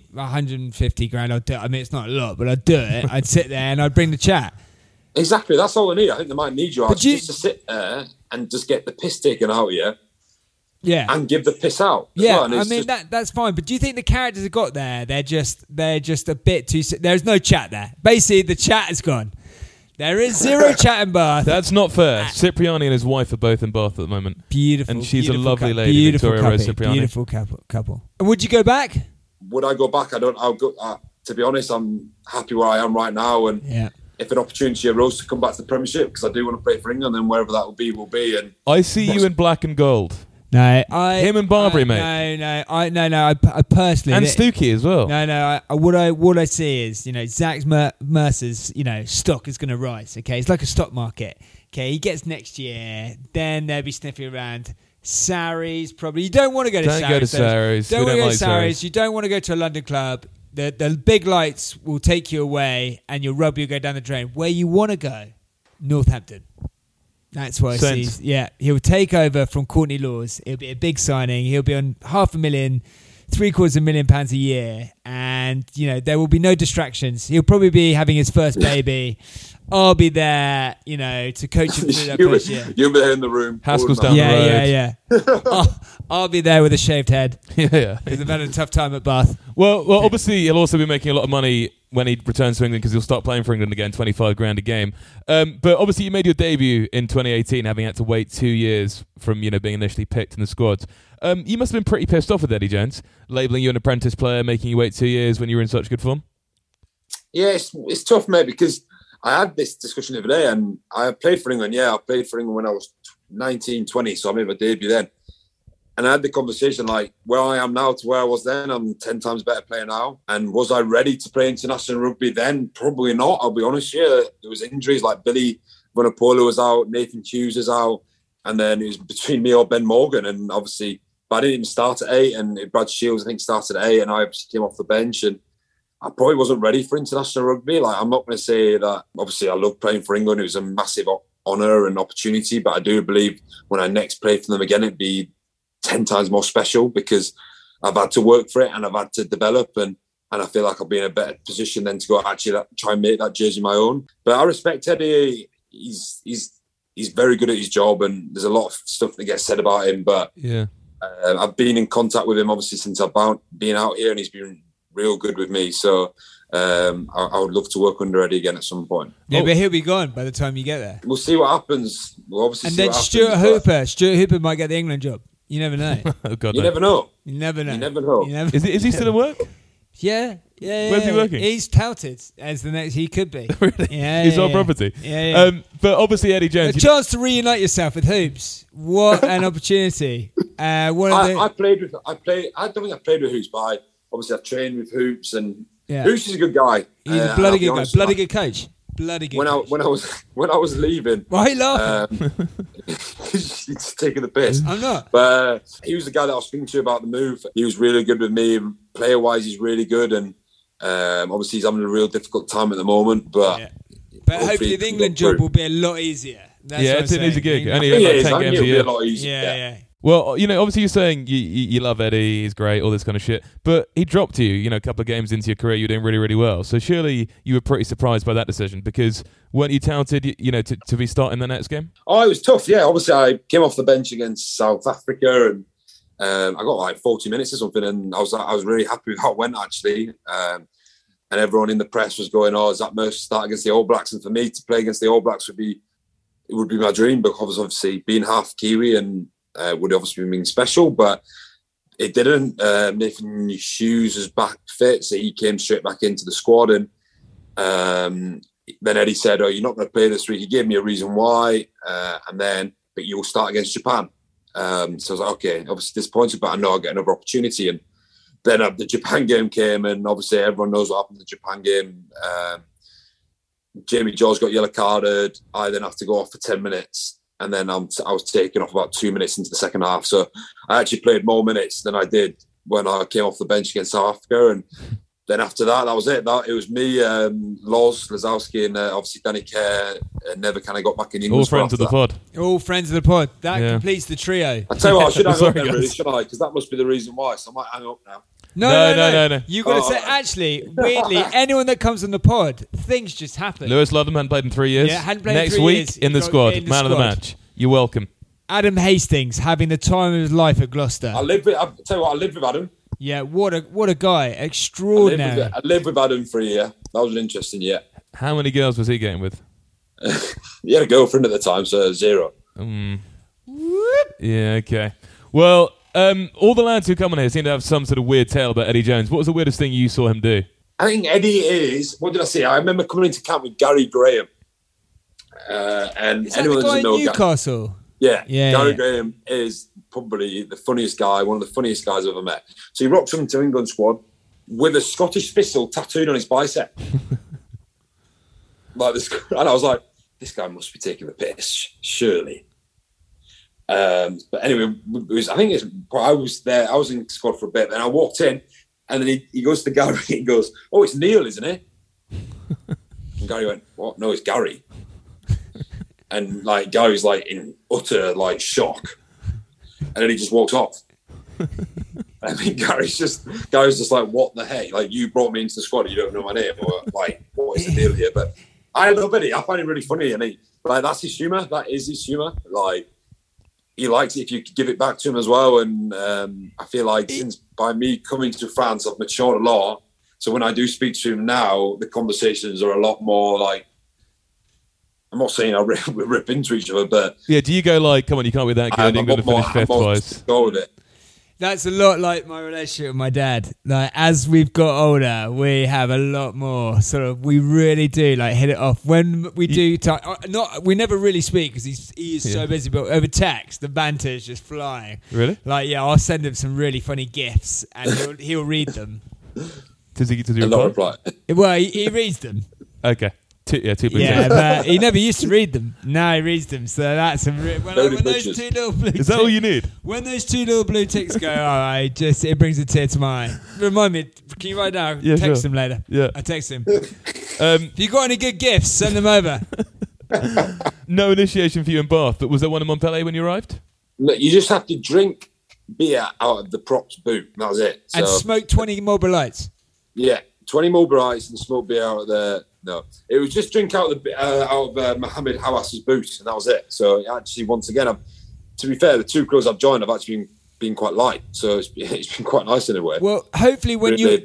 Speaker 3: 150 grand, I'd do it. I mean, it's not a lot, but I'd do it. I'd sit there and I'd bring the chat.
Speaker 7: Exactly, that's all they need. I think they might need you just to sit there and just get the piss taken out of you.
Speaker 3: Yeah,
Speaker 7: and give the piss out.
Speaker 3: Yeah,
Speaker 7: well.
Speaker 3: I mean that's fine. But do you think the characters have got there? They're just a bit too. There's no chat there. Basically, the chat is gone. There is zero chat in Bath.
Speaker 5: That's not fair. Cipriani and his wife are both in Bath at the moment.
Speaker 3: Beautiful,
Speaker 5: and she's a lovely lady,
Speaker 3: beautiful
Speaker 5: Victoria Rose Cipriani.
Speaker 3: Beautiful couple. And would you go back?
Speaker 7: Would I go back? I don't. I'll go. To be honest, I'm happy where I am right now, and if an opportunity arose to come back to the Premiership, because I do want to play for England, then wherever that will be. And
Speaker 5: I see you in black and gold.
Speaker 3: No,
Speaker 5: him and Barbary, mate.
Speaker 3: No. I personally
Speaker 5: and Stookie as well.
Speaker 3: No. What I see is, Zach Mercer's, stock is going to rise. Okay, it's like a stock market. Okay, he gets next year, then they'll be sniffing around. Sarries, probably. You don't want to go to Sarries.
Speaker 5: Don't go to Sarries.
Speaker 3: Don't want to go to Sarries. You don't want to go to a London club. The big lights will take you away, and your rugby will go down the drain. Where you want to go, Northampton. That's what I see. Yeah, he'll take over from Courtney Laws. It'll be a big signing. He'll be on £500,000, £750,000 a year, and there will be no distractions. He'll probably be having his first baby. I'll be there, to coach him through that first year.
Speaker 7: You'll be there in the room.
Speaker 5: Haskell's down the road.
Speaker 3: Yeah. I'll be there with a shaved head.
Speaker 5: Yeah.
Speaker 3: Because I've had a tough time at Bath.
Speaker 5: Well, obviously he'll also be making a lot of money when he returns to England, because he'll start playing for England again, 25 grand a game. But obviously you made your debut in 2018, having had to wait 2 years from being initially picked in the squad. You must have been pretty pissed off with Eddie Jones, labelling you an apprentice player, making you wait 2 years when you were in such good form.
Speaker 7: Yeah, it's tough, mate, because I had this discussion the other day, and I played for England. Yeah, I played for England when I was 19, 20, so I made my debut then. And I had the conversation, like, where I am now to where I was then, I'm 10 times better player now. And was I ready to play international rugby then? Probably not, I'll be honest. Yeah, there was injuries, like Billy Vunipola was out, Nathan Hughes is out, and then it was between me or Ben Morgan. And obviously, but I didn't even start at 8, and Brad Shields, I think, started at 8, and I obviously came off the bench, and I probably wasn't ready for international rugby. Like, I'm not going to say that, obviously, I love playing for England. It was a massive honour and opportunity, but I do believe when I next play for them again, it'd be 10 times more special, because I've had to work for it and I've had to develop, and I feel like I'll be in a better position then to go actually try and make that jersey my own. But I respect Eddie. He's very good at his job, and there's a lot of stuff that gets said about him. But
Speaker 5: yeah,
Speaker 7: I've been in contact with him obviously since I've been out here, and he's been real good with me. So I would love to work under Eddie again at some point.
Speaker 3: Yeah, but he'll be gone by the time you get there.
Speaker 7: We'll see what happens. We'll obviously
Speaker 3: And
Speaker 7: see
Speaker 3: then
Speaker 7: what
Speaker 3: Stuart
Speaker 7: happens,
Speaker 3: Hooper might get the England job. You never know.
Speaker 5: Oh God,
Speaker 7: You
Speaker 5: no.
Speaker 7: never know.
Speaker 3: You never know.
Speaker 7: You never know.
Speaker 5: Is he still at work?
Speaker 3: Yeah.
Speaker 5: Where's he working?
Speaker 3: He's touted as the next. He could be.
Speaker 5: Really?
Speaker 3: Yeah,
Speaker 5: He's
Speaker 3: yeah,
Speaker 5: on
Speaker 3: yeah.
Speaker 5: property.
Speaker 3: Yeah.
Speaker 5: But obviously Eddie
Speaker 3: A
Speaker 5: Jones.
Speaker 3: chance to reunite yourself with Hoops. What an opportunity!
Speaker 7: I played with. I don't think I played with Hoops, but obviously I've trained with Hoops, and
Speaker 3: Yeah.
Speaker 7: Hoops is a good guy.
Speaker 3: He's a bloody good guy. Bloody good coach. Bloody good.
Speaker 7: When I was leaving,
Speaker 3: Why are you laughing?
Speaker 7: he's taking the piss.
Speaker 3: I'm not.
Speaker 7: But he was the guy that I was speaking to about the move. He was really good with me. Player wise, he's really good, and obviously he's having a real difficult time at the moment. But
Speaker 3: Yeah. But hopefully the England job will be a lot easier. That's
Speaker 5: Yeah,
Speaker 3: what I'm
Speaker 5: it's an easy
Speaker 3: saying.
Speaker 5: gig.
Speaker 3: You
Speaker 5: Only
Speaker 3: know?
Speaker 5: like
Speaker 7: it is.
Speaker 5: 10
Speaker 7: I think
Speaker 5: games a
Speaker 7: it'll be
Speaker 5: year.
Speaker 7: a lot easier.
Speaker 3: Yeah.
Speaker 5: Well, obviously you're saying you love Eddie, he's great, all this kind of shit, but he dropped you, a couple of games into your career, you're doing really, really well. So surely you were pretty surprised by that decision, because weren't you touted, to be starting the next game?
Speaker 7: Oh, it was tough. Yeah, obviously I came off the bench against South Africa, and I got like 40 minutes or something, and I was really happy with how it went actually. And everyone in the press was going, "Oh, is that Mercer start against the All Blacks?" And for me to play against the All Blacks would be my dream, because obviously being half Kiwi and would obviously mean special, but it didn't. Nathan Hughes was back fit, so he came straight back into the squad, and then Eddie said, "Oh, you're not going to play this week." He gave me a reason why, but you'll start against Japan. So I was like, okay, obviously disappointed, but I know I'll get another opportunity. And then the Japan game came, and obviously everyone knows what happened in the Japan game. Jamie George got yellow carded. I then have to go off for 10 minutes. And then I was taken off about 2 minutes into the second half. So I actually played more minutes than I did when I came off the bench against South Africa. And then after that was it. It was me, Loz, Lazowski, and obviously Danny Kerr. Never kind of got back in England.
Speaker 5: All friends of the pod.
Speaker 3: All friends of the pod. That completes the trio.
Speaker 7: I tell you what, I should hang up
Speaker 5: Sorry,
Speaker 7: then, really,
Speaker 5: guys.
Speaker 7: should I? Because that must be the reason why. So I might hang up now.
Speaker 3: No. You've got to say,
Speaker 7: right.
Speaker 3: actually, weirdly, anyone that comes on the pod, things just happen.
Speaker 5: Lewis Ludlam hadn't played in 3 years.
Speaker 3: Yeah, hadn't played in
Speaker 5: Next
Speaker 3: 3
Speaker 5: week
Speaker 3: years.
Speaker 5: in the
Speaker 3: Got
Speaker 5: squad,
Speaker 3: in the
Speaker 5: man of the
Speaker 3: squad.
Speaker 5: match. You're welcome.
Speaker 3: Adam Hastings having the time of his life at Gloucester.
Speaker 7: I tell you what, I lived with Adam.
Speaker 3: Yeah, what a guy. Extraordinary.
Speaker 7: I lived with Adam for a year. That was an interesting year.
Speaker 5: How many girls was he getting with?
Speaker 7: He had a girlfriend at the time, so 0.
Speaker 5: Yeah, okay. Well, all the lads who come on here seem to have some sort of weird tale about Eddie Jones. What was the weirdest thing you saw him do?
Speaker 7: I think Eddie is. What did I say? I remember coming into camp with Gary Graham, and
Speaker 3: Is that
Speaker 7: anyone
Speaker 3: the
Speaker 7: that
Speaker 3: guy
Speaker 7: doesn't
Speaker 3: in
Speaker 7: know
Speaker 3: Newcastle?
Speaker 7: Yeah, Gary
Speaker 3: yeah.
Speaker 7: Graham is probably the funniest guy, one of the funniest guys I've ever met. So he rocks into England squad with a Scottish thistle tattooed on his bicep. Like this, and I was like, this guy must be taking the piss, surely. But anyway, I was there. I was in squad for a bit, and I walked in, and then he goes to Gary. He goes, "Oh, it's Neil, isn't it?" And Gary went, "What? No, it's Gary." And like Gary's like in utter like shock, and then he just walks off. I mean, Gary's just like, "What the heck? Like, you brought me into the squad, you don't know my name, or like, what is the deal here?" But I love Eddie. I find him really funny, and that's his humour. That is his humour. Like, he likes it if you give it back to him as well. And I feel like since by me coming to France, I've matured a lot. So when I do speak to him now, the conversations are a lot more like. I'm not saying we rip into each other, but
Speaker 5: Yeah, do you go like, come on, you can't be that good, England have finished fifth twice?
Speaker 7: Go with it.
Speaker 3: That's a lot like my relationship with my dad. Like, as we've got older, we have a lot more we really do like hit it off. When we do we never really speak because he is so busy, but over text the banter is just flying.
Speaker 5: Really?
Speaker 3: Like, yeah, I'll send him some really funny gifs and he'll read them.
Speaker 5: Does he
Speaker 7: And not reply.
Speaker 3: Well, he reads them.
Speaker 5: Okay. Two
Speaker 3: Yeah, but he never used to read them. Now he reads them, so that's when those two little blue
Speaker 5: Is that all you need?
Speaker 3: When those two little blue ticks go, it brings a tear to my eye. Remind me, can you write down?
Speaker 5: Yeah,
Speaker 3: text
Speaker 5: sure.
Speaker 3: him later.
Speaker 5: Yeah.
Speaker 3: I text him. If you got any good gifts, send them over.
Speaker 5: No initiation for you in Bath, but was there one in Montpellier when you arrived?
Speaker 7: Look, you just have to drink beer out of the props boot. That was it.
Speaker 3: And
Speaker 7: So,
Speaker 3: smoke 20 Marlboro Lights.
Speaker 7: yeah, 20 Marlboro Ice and smoke beer out of the. No, it was just drink out of Mohammed Hawas's boot, and that was it. So actually, once again, to be fair, the 2 clubs I've joined have actually been quite light. So it's been quite nice in a way.
Speaker 3: Well, hopefully when
Speaker 7: Really laid back.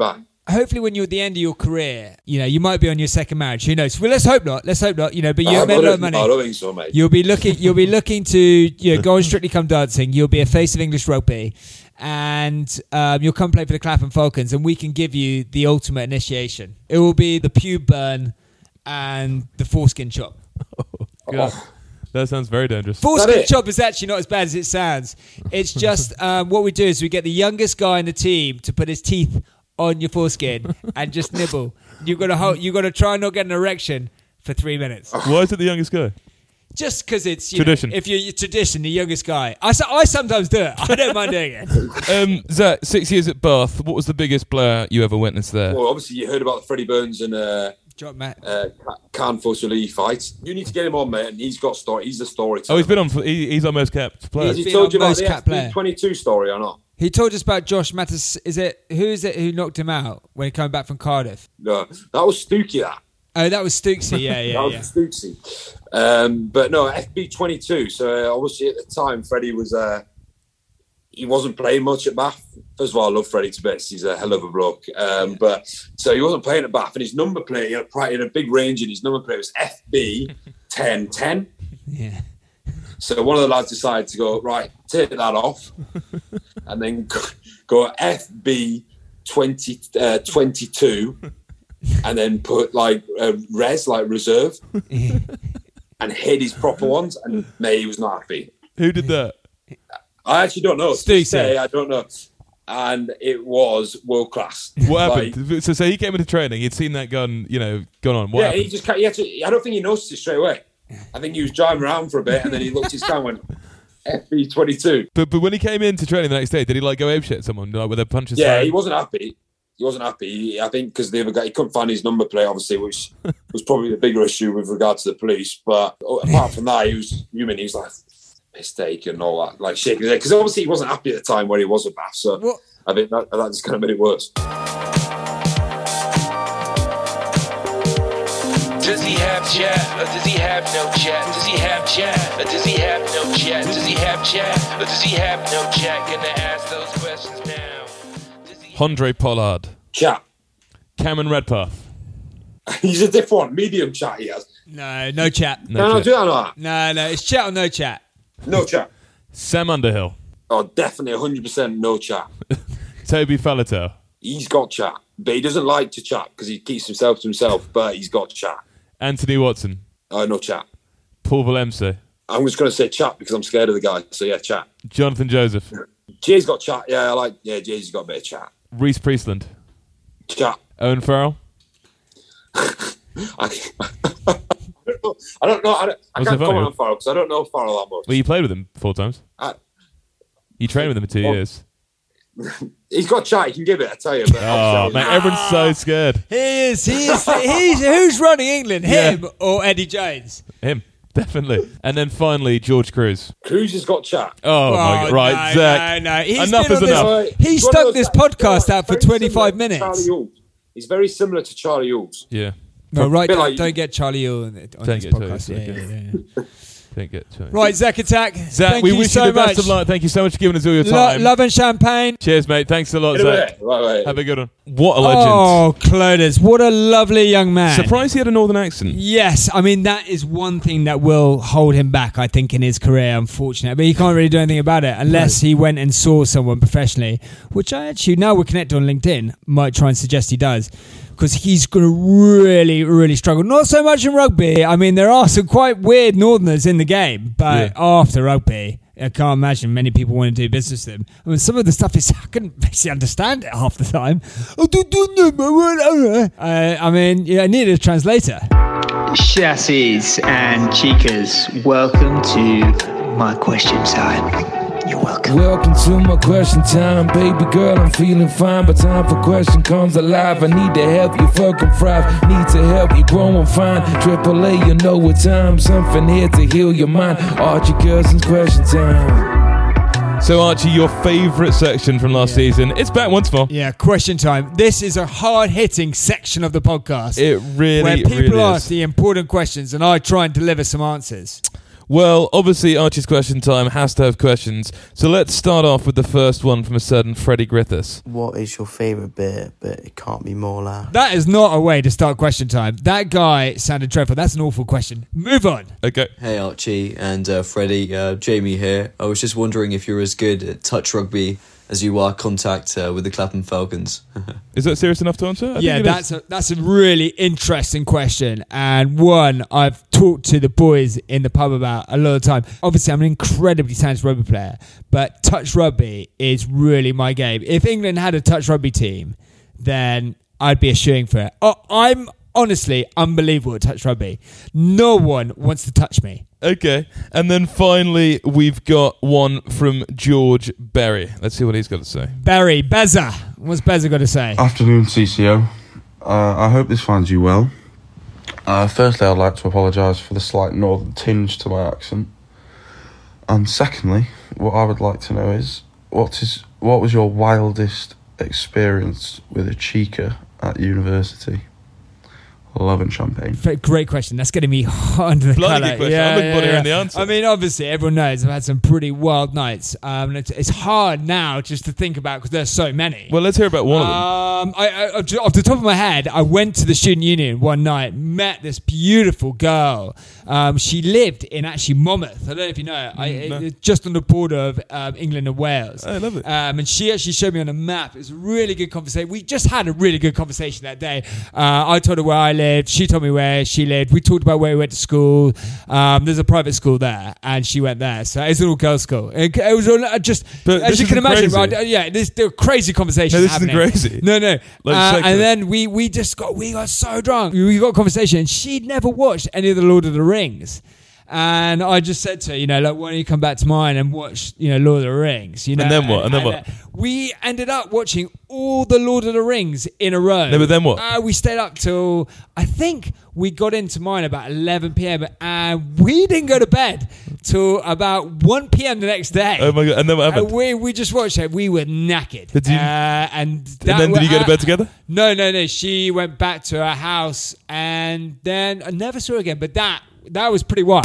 Speaker 3: hopefully when you're at the end of your career, you know, you might be on your second marriage. Who knows? Well, let's hope not. You know, but you have made a lot of money.
Speaker 7: I don't think so, mate.
Speaker 3: You'll be looking to, you know, go on Strictly Come Dancing. You'll be a face of English rugby, and you'll come play for the Clapham Falcons, and we can give you the ultimate initiation. It will be the pube burn and the foreskin chop.
Speaker 5: God. That sounds very dangerous.
Speaker 3: Foreskin chop is actually not as bad as it sounds. It's just what we do is we get the youngest guy in the team to put his teeth on your foreskin and just nibble. You've got to try and not get an erection for 3 minutes.
Speaker 5: Why is it the youngest guy?
Speaker 3: Just because it's
Speaker 5: tradition.
Speaker 3: If you're tradition, the youngest guy. I sometimes do it. I don't mind doing it.
Speaker 5: Zach, 6 years at Bath. What was the biggest player you ever witnessed there?
Speaker 7: Well, obviously you heard about the Freddie Burns and Khan Fusuli fight. You need to get him on, mate, and he's got story. He's the story.
Speaker 5: Oh, he's been on. He's our most capped player.
Speaker 7: Has he told you about the FB22 story or not?
Speaker 3: He told us about Josh Mattis. Who knocked him out when he came back from Cardiff?
Speaker 7: No, that was Stookie.
Speaker 3: Oh, that was Stooksy. Yeah.
Speaker 7: That was Stooksy. But no, FB22. So obviously at the time, Freddie was. He wasn't playing much at Bath. First of all, I love Freddie to bits. He's a hell of a bloke. But so he wasn't playing at Bath, and his number plate, he had a big range, and his number plate was FB 1010. Yeah. So one of the lads decided to go, right, take that off, and then go FB 22, and then put like res, like reserve, and hid his proper ones, and mate, he was not happy.
Speaker 5: Who did that?
Speaker 7: I actually don't know. I don't know. And it was world class.
Speaker 5: What happened? So he came into training. He'd seen that gun, gone on. What happened?
Speaker 7: I don't think he noticed it straight away. I think he was driving around for a bit, and then he looked at his car and went, FB22.
Speaker 5: But when he came into training the next day, did he go apeshit at someone with a punch?
Speaker 7: Yeah, he wasn't happy. I think because the other guy, he couldn't find his number plate, obviously, which was probably the bigger issue with regard to the police. But apart from that, he was human. He was like, mistake and all that, like shaking his head, because obviously he wasn't happy at the time where he was at Bath, so what? I think that just kind of made it worse.
Speaker 9: Does he have chat, or does he have no chat? Does he have chat, or does he have no chat? Does he have chat, or does he have no chat? Gonna ask those questions now.
Speaker 5: Andre Pollard.
Speaker 7: Chat.
Speaker 5: Cameron Redpath.
Speaker 7: He's a different one, medium chat he has.
Speaker 3: No chat.
Speaker 7: No, do that or not?
Speaker 3: No, it's chat or no chat.
Speaker 7: No chat.
Speaker 5: Sam Underhill.
Speaker 7: Oh, definitely 100% no chat.
Speaker 5: Toby Faletau.
Speaker 7: He's got chat, but he doesn't like to chat because he keeps himself to himself, but he's got chat.
Speaker 5: Anthony Watson.
Speaker 7: No chat.
Speaker 5: Paul Valemse.
Speaker 7: I'm just going to say chat because I'm scared of the guy, so yeah, chat.
Speaker 5: Jonathan Joseph.
Speaker 7: Jay's got chat, Jay's got a bit of chat.
Speaker 5: Reece Priestland.
Speaker 7: Chat.
Speaker 5: Owen Farrell.
Speaker 7: I don't know. I can't comment on Farrell because I don't know Farrell that much.
Speaker 5: Well, you played with him 4 times. You trained with him for 2 years.
Speaker 7: He's got chat. He can give it. I tell you.
Speaker 5: But man, everyone's so scared.
Speaker 3: He is. Who's running England? Him or Eddie Jones?
Speaker 5: Him, definitely. And then finally, George Cruz.
Speaker 7: Cruz has got chat.
Speaker 5: Oh my God! Right,
Speaker 3: no,
Speaker 5: Zach.
Speaker 3: No.
Speaker 5: Enough is enough.
Speaker 3: He stuck this podcast out for 25 minutes.
Speaker 7: He's very similar to Charlie Yules.
Speaker 5: Yeah.
Speaker 3: No, right. Don't get Charlie Yules on this podcast. Yeah.
Speaker 5: Don't get Charlie.
Speaker 3: Right, Zach Attack.
Speaker 5: Zach, we wish you the best of luck. Thank you so much for giving us all your time.
Speaker 3: Love and champagne.
Speaker 5: Cheers, mate. Thanks a lot, Zach.
Speaker 7: Right.
Speaker 5: Have a good one. What a legend.
Speaker 3: Oh, Cloders. What a lovely young man.
Speaker 5: Surprised he had a northern accent.
Speaker 3: Yes. I mean, that is one thing that will hold him back, I think, in his career, unfortunately. But he can't really do anything about it unless he went and saw someone professionally, which I actually, now we're connected on LinkedIn, might try and suggest he does. Because he's going to really, really struggle. Not so much in rugby. I mean, there are some quite weird northerners in the game. But after rugby, I can't imagine many people want to do business with him. I mean, some of the stuff is, I couldn't basically understand it half the time. I mean, I needed a translator.
Speaker 10: Chassis and Chicas, welcome to my question time. You're welcome.
Speaker 1: Welcome to my question time, baby girl. I'm feeling fine, but time for question comes alive. I need to help you fucking thrive. Need to help you grow and find. AAA, you know what time. Something here to heal your mind. Archie Cousins question time.
Speaker 5: So Archie, your favourite section from last season, it's back once more.
Speaker 3: Yeah, question time. This is a hard-hitting section of the podcast.
Speaker 5: It really,
Speaker 3: where people
Speaker 5: really
Speaker 3: ask
Speaker 5: is.
Speaker 3: the important questions and I try and deliver some answers.
Speaker 5: Well, obviously, Archie's question time has to have questions. So let's start off with the first one from a certain Freddie Griffiths.
Speaker 11: What is your favourite beer, but it can't be more loud?
Speaker 3: That is not a way to start question time. That guy sounded dreadful. That's an awful question. Move on.
Speaker 5: Okay.
Speaker 12: Hey Archie and Freddie, Jamie here. I was just wondering if you're as good at touch rugby as you are contact with the Clapham Falcons.
Speaker 5: Is that serious enough to answer? I
Speaker 3: Yeah,
Speaker 5: think
Speaker 3: that's a really interesting question, and one I've talked to the boys in the pub about a lot of time. Obviously, I'm an incredibly talented rugby player, but touch rugby is really my game. If England had a touch rugby team, then I'd be a shooing for it. Oh, I'm honestly unbelievable at touch rugby. No one wants to touch me.
Speaker 5: Okay. And then finally, we've got one from George Berry. Let's see what he's got to say.
Speaker 3: Barry, Beza. What's Beza got to say?
Speaker 13: Afternoon, CCO. I hope this finds you well. Firstly, I'd like to apologise for the slight northern tinge to my accent. And secondly, what I would like to know is, what was your wildest experience with a chica at university? Love and champagne.
Speaker 3: Great question. That's getting me hot under the
Speaker 5: Bloody
Speaker 3: collar.
Speaker 5: good question. I'm looking forward to hearing the answer.
Speaker 3: I mean, obviously, everyone knows I've had some pretty wild nights. And it's hard now just to think about because there's so many.
Speaker 5: Well, let's hear about one of them.
Speaker 3: I off the top of my head, I went to the student union one night, met this beautiful girl. She lived in actually Monmouth. I don't know if you know it. Just on the border of England and Wales.
Speaker 5: I love it.
Speaker 3: And she actually showed me on a map. It was a really good conversation. We just had a really good conversation that day. I told her where I lived. She told me where she lived. We talked about where we went to school. There's a private school there, and she went there. So it's an all-girls school. It was just,
Speaker 5: but
Speaker 3: as you can imagine,
Speaker 5: crazy.
Speaker 3: there were crazy conversations
Speaker 5: No, this
Speaker 3: happening.
Speaker 5: isn't crazy.
Speaker 3: No.
Speaker 5: And
Speaker 3: then we got so drunk. We got a conversation. She'd never watched any of the Lord of the Rings. And I just said to her, why don't you come back to mine and watch, Lord of the Rings?
Speaker 5: And then what? And then what?
Speaker 3: We ended up watching all the Lord of the Rings in a row.
Speaker 5: No, but then what?
Speaker 3: We stayed up till, I think we got into mine about 11 p.m. and we didn't go to bed till about 1 p.m. the next day.
Speaker 5: Oh my God. And then what happened?
Speaker 3: We just watched it. We were knackered.
Speaker 5: And then did you go to bed together?
Speaker 3: No. She went back to her house and then I never saw her again. But that was pretty wild.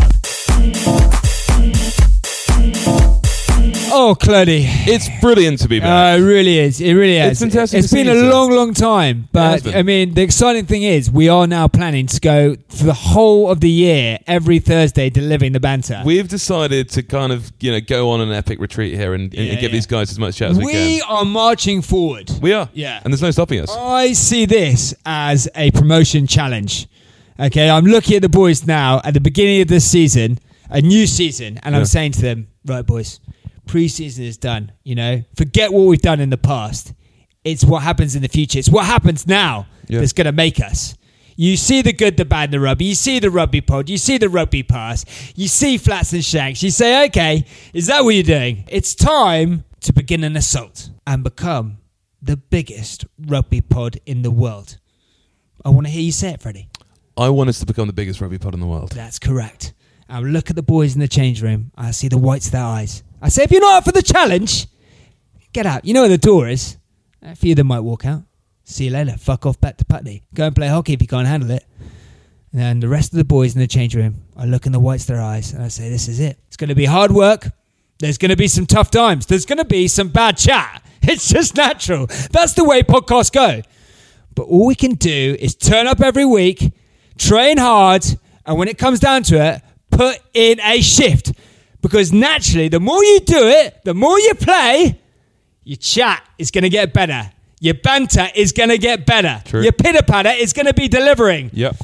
Speaker 3: Oh, Clody.
Speaker 5: It's brilliant to be back.
Speaker 3: It really is. It really is.
Speaker 5: It's fantastic.
Speaker 3: It's been a long time. But, I mean, the exciting thing is we are now planning to go for the whole of the year, every Thursday, delivering the banter.
Speaker 5: We've decided to kind of, go on an epic retreat here and give these guys as much chat as we can.
Speaker 3: We are marching forward.
Speaker 5: We are.
Speaker 3: Yeah.
Speaker 5: And there's no stopping us.
Speaker 3: I see this as a promotion challenge. Okay, I'm looking at the boys now at the beginning of this season, a new season, and I'm saying to them, right, boys, pre-season is done, Forget what we've done in the past. It's what happens in the future. It's what happens now that's going to make us. You see the good, the bad, and the rugby. You see the rugby pod. You see the rugby pass. You see flats and shanks. You say, okay, is that what you're doing? It's time to begin an assault and become the biggest rugby pod in the world. I want to hear you say it, Freddie.
Speaker 5: I want us to become the biggest rugby pod in the world.
Speaker 3: That's correct. I look at the boys in the change room. I see the whites of their eyes. I say, if you're not up for the challenge, get out. You know where the door is. A few of them might walk out. See you later. Fuck off back to Putney. Go and play hockey if you can't handle it. And then the rest of the boys in the change room, I look in the whites of their eyes and I say, this is it. It's going to be hard work. There's going to be some tough times. There's going to be some bad chat. It's just natural. That's the way podcasts go. But all we can do is turn up every week, train hard, and when it comes down to it, put in a shift. Because naturally, the more you do it, the more you play, your chat is going to get better. Your banter is going to get better.
Speaker 5: True.
Speaker 3: Your pitter-patter is going to be delivering.
Speaker 5: Yep.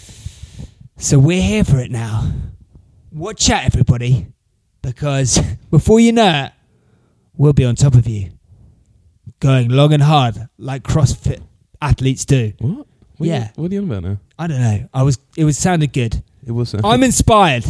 Speaker 3: So we're here for it now. Watch out, everybody. Because before you know it, we'll be on top of you. Going long and hard like CrossFit athletes do.
Speaker 5: What?
Speaker 3: Yeah.
Speaker 5: What are you on about now?
Speaker 3: I don't know. It sounded good.
Speaker 5: It was.
Speaker 3: I'm inspired.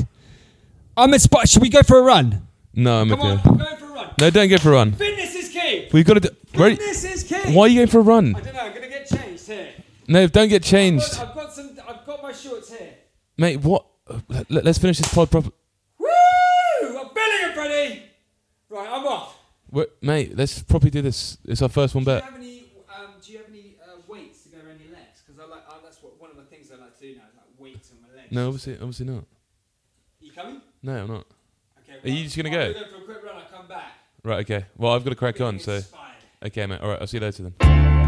Speaker 3: Should we go for a run?
Speaker 5: No, I'm
Speaker 3: Come
Speaker 5: okay.
Speaker 3: on, I'm going for a run.
Speaker 5: No, don't go for a run.
Speaker 3: Fitness is key.
Speaker 5: We've got to do.
Speaker 3: Fitness is key.
Speaker 5: Why are you going for a run?
Speaker 3: I don't know. I'm going to get changed here.
Speaker 5: No, don't get changed.
Speaker 3: I've got my shorts here.
Speaker 5: Mate, what? Let's finish this pod properly.
Speaker 3: Woo! I'm billing it, Freddie. Right, I'm off.
Speaker 5: Mate, let's properly do this. It's our first one back.
Speaker 3: Do you have any weights to go around your legs? Because that's one of the things I like to do now. Is like weights on my legs.
Speaker 5: No, obviously not.
Speaker 3: You coming?
Speaker 5: No, I'm not. Are you just going to go?
Speaker 3: go for a quick run, I'll come back.
Speaker 5: Right, okay. Well, I've got to crack on, so... Okay, mate. All right, I'll see you later then.